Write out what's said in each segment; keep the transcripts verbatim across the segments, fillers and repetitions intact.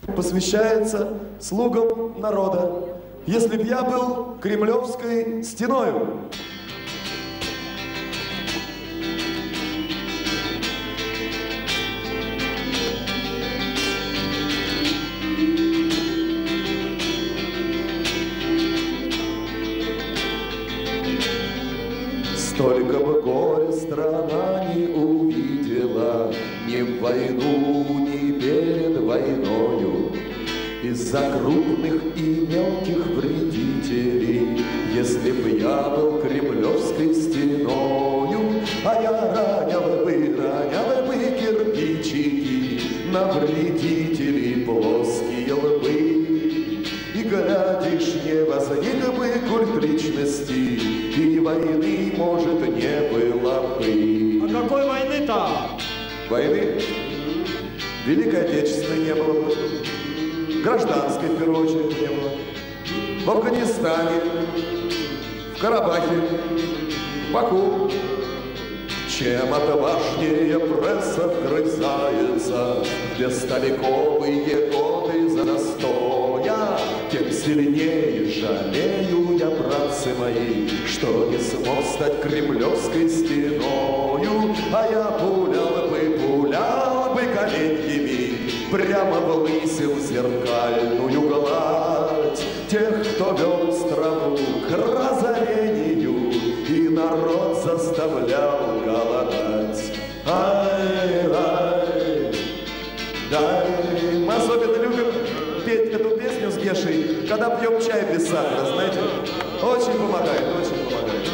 Посвящается слугам народа. Если б я был Кремлевской стеною. Столько бы горя страна не увидела ни в войну, ни перед войною. Из-за крупных и мелких вредителей, если б я был Кремлевской стеною, а я ронял бы, ронял бы кирпичики на вредителей плоские лбы. И, глядишь, не возник бы культ личности, и войны, может, не было бы. А какой войны-то? Войны? Великой Отечественной не было бы. Гражданской, в первую очередь, не было. В Афганистане, в Карабахе, в Баку. Чем отважнее пресса вгрызается в бестолковые годы застоя, тем сильнее жалею я, братцы мои, что не смог стать Кремлевской стеною. А я пулял бы, пулял бы коленями прямо в лысину зеркальную гладь тех, кто вел страну к разорению и народ заставлял голодать. Ай, ай, дай. Мы особенно любим петь эту песню с Гешей, когда пьем чай без сахара, знаете? Очень помогает, очень помогает.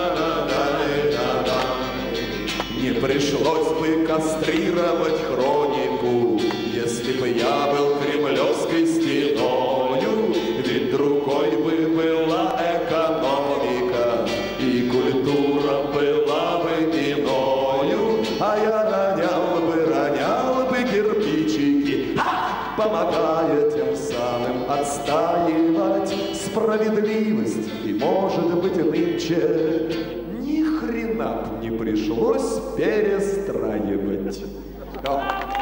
Не пришлось бы кастрировать хронику, если бы я был Кремлевской стеною, ведь другой бы была экономика, и культура была бы иною. А я ронял бы, ронял бы кирпичики, ха! Помогая тем самым отстаивать справедливость. И, может быть, нынче ни хрена не пришлось перестраивать.